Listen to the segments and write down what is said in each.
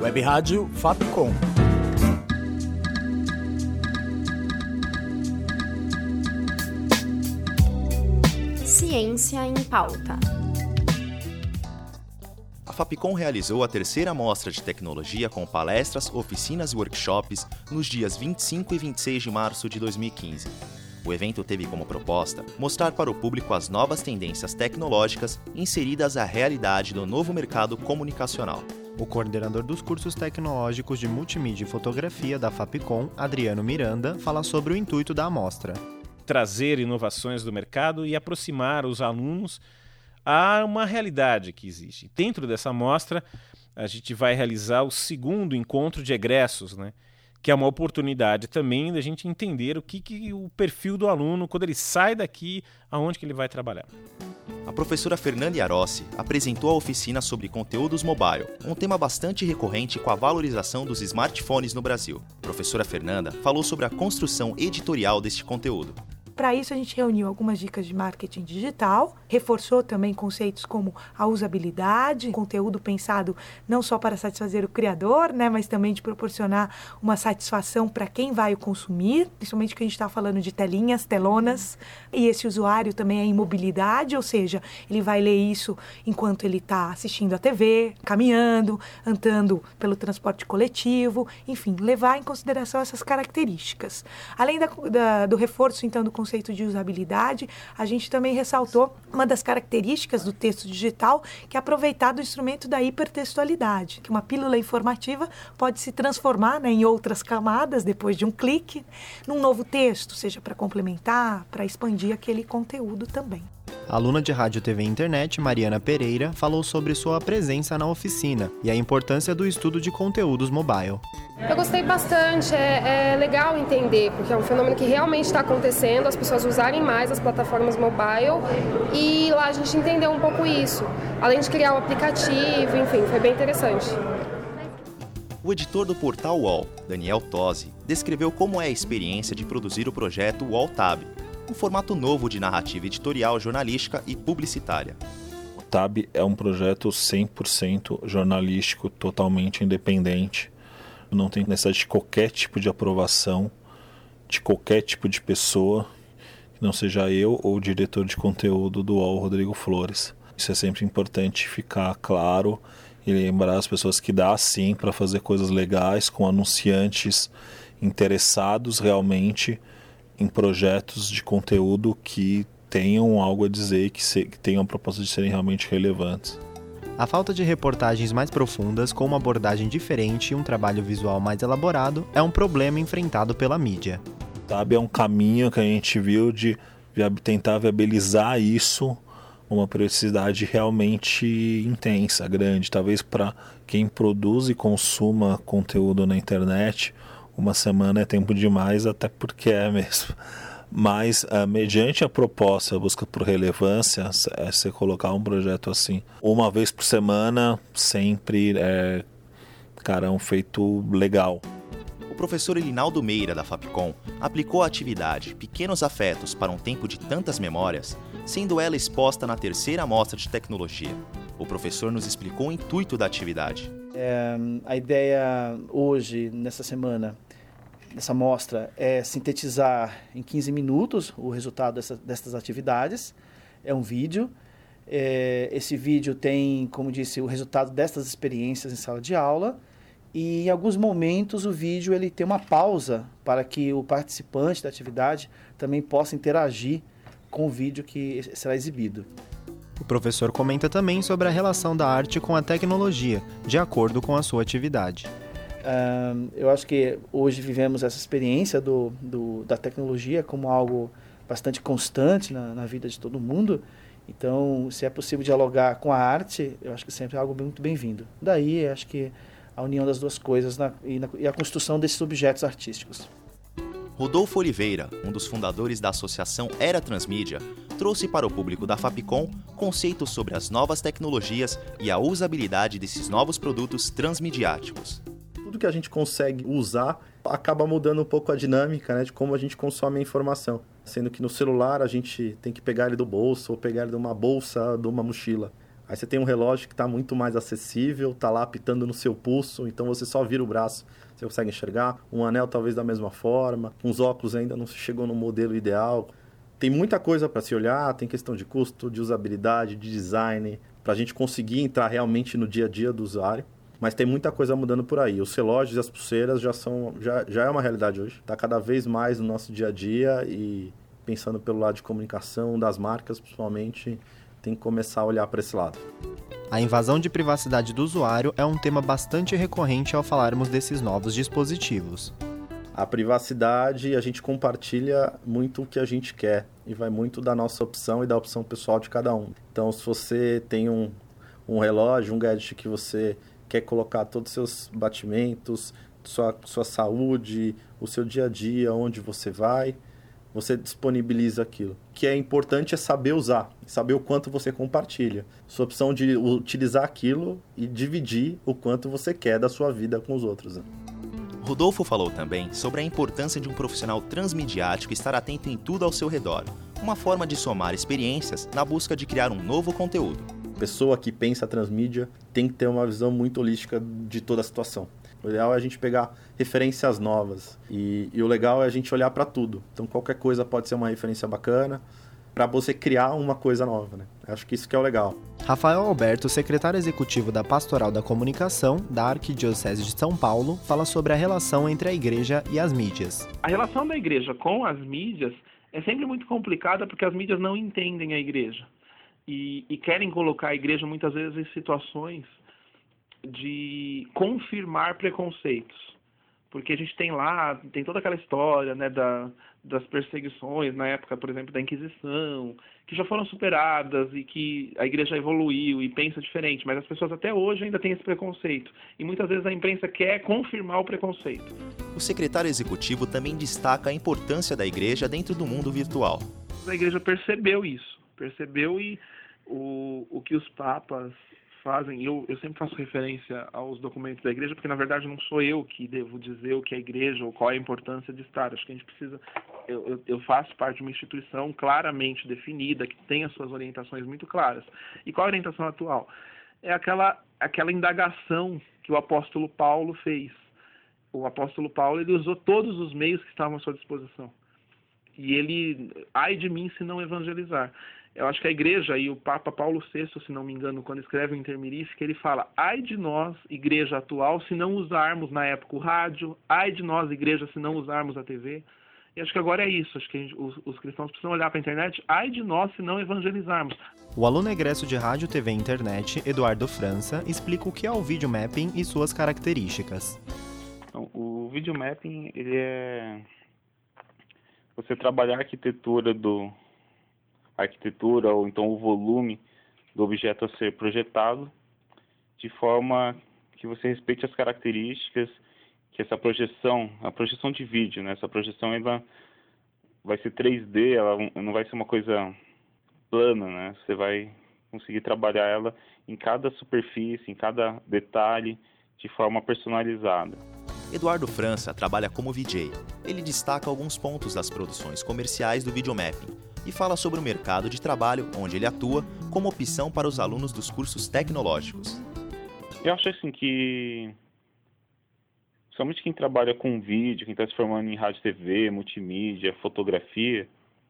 Web Rádio Fapcom. Ciência em Pauta. A Fapcom realizou a terceira mostra de tecnologia com palestras, oficinas e workshops nos dias 25 e 26 de março de 2015. O evento teve como proposta mostrar para o público as novas tendências tecnológicas inseridas à realidade do novo mercado comunicacional. O coordenador dos cursos tecnológicos de multimídia e fotografia da Fapcom, Adriano Miranda, fala sobre o intuito da amostra. Trazer inovações do mercado e aproximar os alunos a uma realidade que existe. Dentro dessa amostra, a gente vai realizar o segundo encontro de egressos, que é uma oportunidade também da gente entender o perfil do aluno, quando ele sai daqui, aonde que ele vai trabalhar. A professora Fernanda Yarossi apresentou a oficina sobre conteúdos mobile, um tema bastante recorrente com a valorização dos smartphones no Brasil. A professora Fernanda falou sobre a construção editorial deste conteúdo. Para isso, a gente reuniu algumas dicas de marketing digital, reforçou também conceitos como a usabilidade, conteúdo pensado não só para satisfazer o criador, mas também de proporcionar uma satisfação para quem vai o consumir, principalmente que a gente está falando de telinhas, telonas, e esse usuário também é em mobilidade, ou seja, ele vai ler isso enquanto ele está assistindo a TV, caminhando, andando pelo transporte coletivo, enfim, levar em consideração essas características. Além do reforço, então, do conceito de usabilidade, a gente também ressaltou uma das características do texto digital, que é aproveitar do instrumento da hipertextualidade, que uma pílula informativa pode se transformar em outras camadas, depois de um clique, num novo texto, seja para complementar, para expandir aquele conteúdo também. A aluna de Rádio, TV e Internet, Mariana Pereira, falou sobre sua presença na oficina e a importância do estudo de conteúdos mobile. Eu gostei bastante, é legal entender, porque é um fenômeno que realmente está acontecendo, as pessoas usarem mais as plataformas mobile, e lá a gente entendeu um pouco isso, além de criar o aplicativo, enfim, foi bem interessante. O editor do portal UOL, Daniel Tosi, descreveu como é a experiência de produzir o projeto UOL Tab, um formato novo de narrativa editorial, jornalística e publicitária. O Tab é um projeto 100% jornalístico, totalmente independente. Não tem necessidade de qualquer tipo de aprovação, de qualquer tipo de pessoa, que não seja eu ou o diretor de conteúdo do UOL, Rodrigo Flores. Isso é sempre importante ficar claro e lembrar as pessoas que dá sim para fazer coisas legais com anunciantes interessados realmente em projetos de conteúdo que tenham algo a dizer e que tenham a proposta de serem realmente relevantes. A falta de reportagens mais profundas, com uma abordagem diferente e um trabalho visual mais elaborado, é um problema enfrentado pela mídia. Sabe, é um caminho que a gente viu de tentar viabilizar isso, uma periodicidade realmente intensa, grande. Talvez para quem produz e consuma conteúdo na internet, uma semana é tempo demais, até porque é mesmo. Mas, mediante a proposta, a busca por relevância, você colocar um projeto assim, uma vez por semana, sempre é um feito legal. O professor Elinaldo Meira, da Fapcom, aplicou a atividade Pequenos Afetos para um Tempo de Tantas Memórias, sendo ela exposta na terceira mostra de tecnologia. O professor nos explicou o intuito da atividade. A ideia hoje, nessa semana, dessa mostra, é sintetizar em 15 minutos o resultado dessas atividades. É um vídeo. Esse vídeo tem, como disse, o resultado dessas experiências em sala de aula. E em alguns momentos o vídeo ele tem uma pausa para que o participante da atividade também possa interagir com o vídeo que será exibido. O professor comenta também sobre a relação da arte com a tecnologia, de acordo com a sua atividade. Eu acho que hoje vivemos essa experiência da tecnologia como algo bastante constante na vida de todo mundo. Então, se é possível dialogar com a arte, eu acho que sempre é algo muito bem-vindo. Daí, acho que a união das duas coisas e a construção desses objetos artísticos. Rodolfo Oliveira, um dos fundadores da associação Era Transmídia, trouxe para o público da Fapcom conceitos sobre as novas tecnologias e a usabilidade desses novos produtos transmediáticos. Tudo que a gente consegue usar acaba mudando um pouco a dinâmica, de como a gente consome a informação. Sendo que no celular a gente tem que pegar ele do bolso ou pegar ele de uma bolsa, de uma mochila. Aí você tem um relógio que está muito mais acessível, está lá apitando no seu pulso, então você só vira o braço, você consegue enxergar. Um anel talvez da mesma forma, uns óculos ainda não se chegou no modelo ideal. Tem muita coisa para se olhar, tem questão de custo, de usabilidade, de design, para a gente conseguir entrar realmente no dia a dia do usuário. Mas tem muita coisa mudando por aí. Os relógios e as pulseiras já é uma realidade hoje. Está cada vez mais no nosso dia a dia e pensando pelo lado de comunicação das marcas, principalmente, tem que começar a olhar para esse lado. A invasão de privacidade do usuário é um tema bastante recorrente ao falarmos desses novos dispositivos. A privacidade, a gente compartilha muito o que a gente quer e vai muito da nossa opção e da opção pessoal de cada um. Então, se você tem um relógio, um gadget que você quer colocar todos os seus batimentos, sua saúde, o seu dia a dia, onde você vai, você disponibiliza aquilo. O que é importante é saber usar, saber o quanto você compartilha. Sua opção de utilizar aquilo e dividir o quanto você quer da sua vida com os outros, né? Rodolfo falou também sobre a importância de um profissional transmediático estar atento em tudo ao seu redor, uma forma de somar experiências na busca de criar um novo conteúdo. A pessoa que pensa transmídia tem que ter uma visão muito holística de toda a situação. O ideal é a gente pegar referências novas e o legal é a gente olhar para tudo. Então qualquer coisa pode ser uma referência bacana para você criar uma coisa nova, né? Acho que isso que é o legal. Rafael Alberto, secretário executivo da Pastoral da Comunicação da Arquidiocese de São Paulo, fala sobre a relação entre a igreja e as mídias. A relação da igreja com as mídias é sempre muito complicada porque as mídias não entendem a igreja e querem colocar a igreja muitas vezes em situações de confirmar preconceitos. Porque a gente tem toda aquela história, né, das perseguições na época, por exemplo, da Inquisição, que já foram superadas e que a igreja evoluiu e pensa diferente, mas as pessoas até hoje ainda têm esse preconceito. E muitas vezes a imprensa quer confirmar o preconceito. O secretário executivo também destaca a importância da igreja dentro do mundo virtual. A igreja percebeu isso, e o que os papas fazem, eu sempre faço referência aos documentos da igreja, porque na verdade não sou eu que devo dizer o que é a igreja ou qual é a importância de estar. Acho que a gente precisa, eu faço parte de uma instituição claramente definida, que tem as suas orientações muito claras. E qual a orientação atual? É aquela indagação que o apóstolo Paulo fez. O apóstolo Paulo, ele usou todos os meios que estavam à sua disposição. E ele, ai de mim se não evangelizar. Eu acho que a igreja e o Papa Paulo VI, se não me engano, quando escreve o Intermirífica, ele fala, ai de nós, igreja atual, se não usarmos na época o rádio, ai de nós, igreja, se não usarmos a TV. E acho que agora é isso, acho que os cristãos precisam olhar para a internet, ai de nós se não evangelizarmos. O aluno egresso de Rádio, TV e Internet, Eduardo França, explica o que é o videomapping e suas características. Então, o videomapping, ele é você trabalhar a arquitetura ou então o volume do objeto a ser projetado de forma que você respeite as características que essa projeção, a projeção de vídeo, né? Essa projeção ela vai ser 3D, ela não vai ser uma coisa plana, né? Você vai conseguir trabalhar ela em cada superfície, em cada detalhe, de forma personalizada. Eduardo França trabalha como VJ. Ele destaca alguns pontos das produções comerciais do videomapping e fala sobre o mercado de trabalho onde ele atua como opção para os alunos dos cursos tecnológicos. Eu acho assim que, somente quem trabalha com vídeo, quem está se formando em rádio, TV, multimídia, fotografia,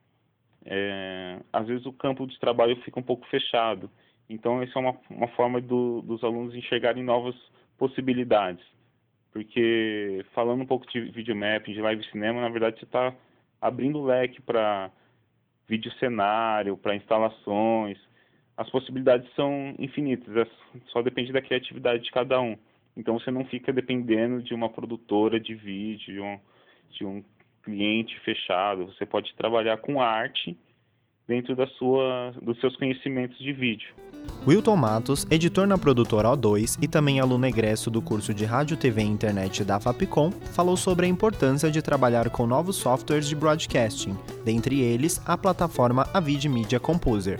às vezes o campo de trabalho fica um pouco fechado. Então, essa é uma forma dos alunos enxergarem novas possibilidades. Porque, falando um pouco de videomapping, de live cinema, na verdade você está abrindo o leque para vídeo cenário, para instalações. As possibilidades são infinitas, só depende da criatividade de cada um. Então você não fica dependendo de uma produtora de vídeo, de um cliente fechado. Você pode trabalhar com arte dentro dos seus conhecimentos de vídeo. Wilton Matos, editor na produtora O2 e também aluno egresso do curso de Rádio, TV e Internet da Fapcom, falou sobre a importância de trabalhar com novos softwares de broadcasting, dentre eles a plataforma Avid Media Composer.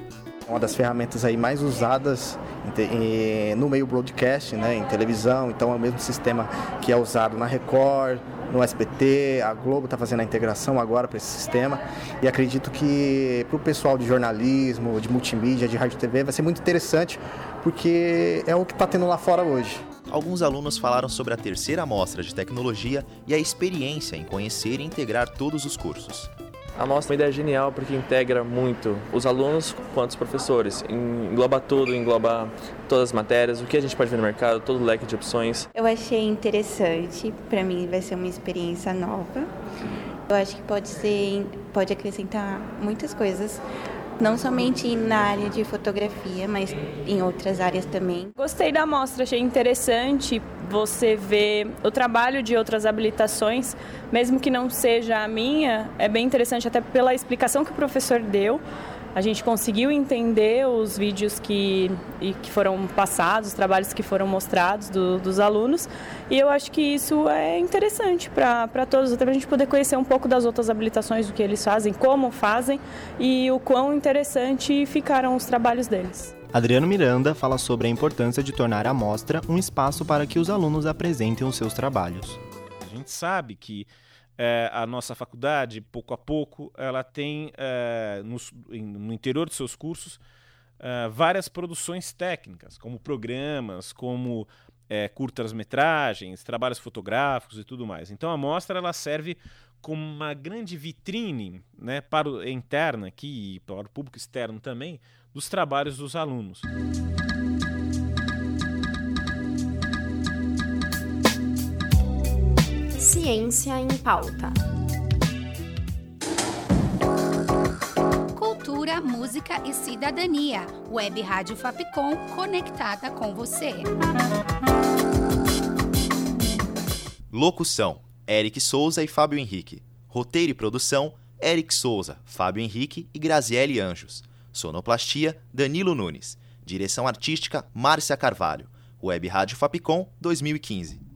Uma das ferramentas aí mais usadas no meio broadcast, né, em televisão. Então é o mesmo sistema que é usado na Record, no SBT, a Globo está fazendo a integração agora para esse sistema. E acredito que para o pessoal de jornalismo, de multimídia, de rádio e TV, vai ser muito interessante, porque é o que está tendo lá fora hoje. Alguns alunos falaram sobre a terceira amostra de tecnologia e a experiência em conhecer e integrar todos os cursos. A mostra é uma ideia genial porque integra muito os alunos quanto os professores. Engloba tudo, engloba todas as matérias, o que a gente pode ver no mercado, todo o leque de opções. Eu achei interessante, para mim vai ser uma experiência nova. Eu acho que pode acrescentar muitas coisas, não somente na área de fotografia, mas em outras áreas também. Gostei da mostra, achei interessante você ver o trabalho de outras habilitações, mesmo que não seja a minha, é bem interessante até pela explicação que o professor deu. A gente conseguiu entender os vídeos que foram passados, os trabalhos que foram mostrados dos alunos, e eu acho que isso é interessante para todos, até para a gente poder conhecer um pouco das outras habilitações, do que eles fazem, como fazem e o quão interessante ficaram os trabalhos deles. Adriano Miranda fala sobre a importância de tornar a mostra um espaço para que os alunos apresentem os seus trabalhos. A gente sabe que a nossa faculdade, pouco a pouco, ela tem no interior de seus cursos várias produções técnicas, como programas, como curtas-metragens, trabalhos fotográficos e tudo mais. Então a mostra ela serve como uma grande vitrine, né, para a interna aqui e para o público externo também, dos trabalhos dos alunos. Ciência em Pauta. Cultura, música e cidadania. Web Rádio Fapcom conectada com você. Locução: Eric Souza e Fábio Henrique. Roteiro e produção: Eric Souza, Fábio Henrique e Graziele Anjos. Sonoplastia: Danilo Nunes. Direção artística: Márcia Carvalho. Web Rádio Fapcom 2015.